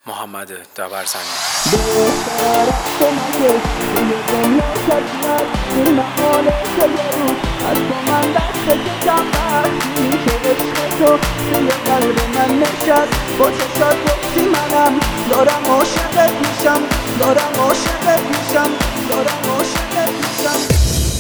محمد داورزنی. بهتر از تو مگه توی دنیا کسی هست؟ این محاله که یه روز از تو من دست بکشم. وقتی که عشق تو توی قلب من نشست، با چشات گفتی منم دارم عاشقت میشم، دارم عاشقت میشم، دارم عاشقت میشم.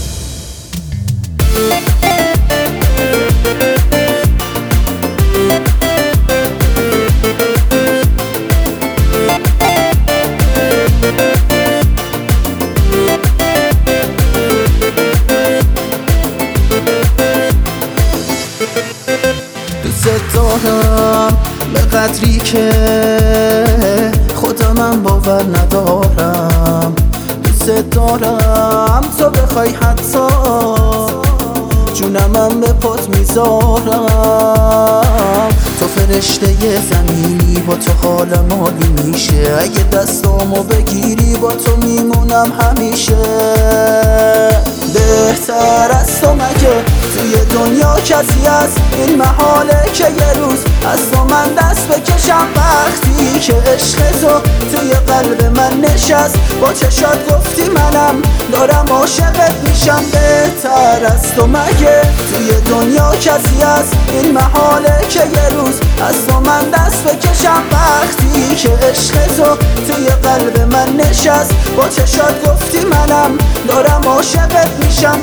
دوست دارم به قدری که خودم باور ندارم. دوست دارم تو بخوای حتی جونمم به پات میذارم. تو فرشته زمینی، با تو حالم عالی میشه. اگه دستامو بگیری با تو میمونم همیشه. بهتر از تو مگه توی دنیا کسی هست؟ این محاله که یه روز از تو من دست بکشم. وقتی که عشق تو توی قلب من نشست، با چشات گفتی منم دارم عاشقت میشم. بهتر از تو مگه توی دنیا کسی هست؟ این محاله که یه روز از تو من دست بکشم. وقتی که عشق تو توی قلب من نشست، با چشات گفتی منم دارم عاشقت میشم.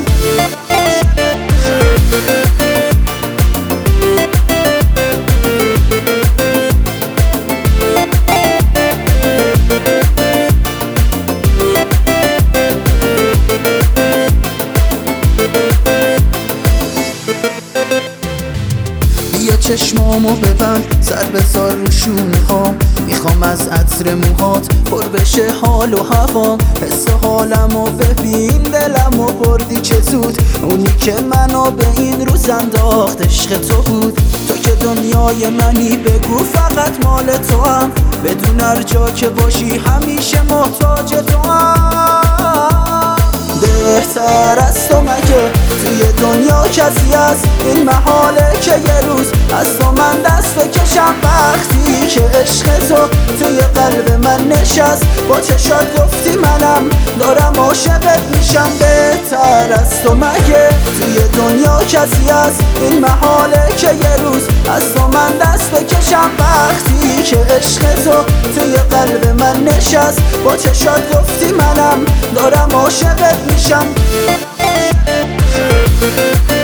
بیا چشمامو ببند، سر بذار رو شونه هام. میخوام از عطر موهات پر بشه حال و هوام. حس حالمو ببین، دلمو بردی چه زود. اونی که منو به این روز انداخت عشق تو بود. تو که دنیای منی، بگو فقط مال تو هم. بدون هر جا که باشی همیشه محتاج تو هم. بهتر از تو مگه توی دنیا کسی هست؟ این محاله که یه روز از تو من دست بکشم. وقتی که عشق تو توی قلب من نشست، با چشات گفتی منم دارم عاشقت میشم. بهتر از تو مگه توی دنیا کسی هست؟ این محاله که یه روز از تو من دست بکشم. وقتی که عشق تو توی قلب من نشست، با چشات گفتی منم دارم عاشقت میشم.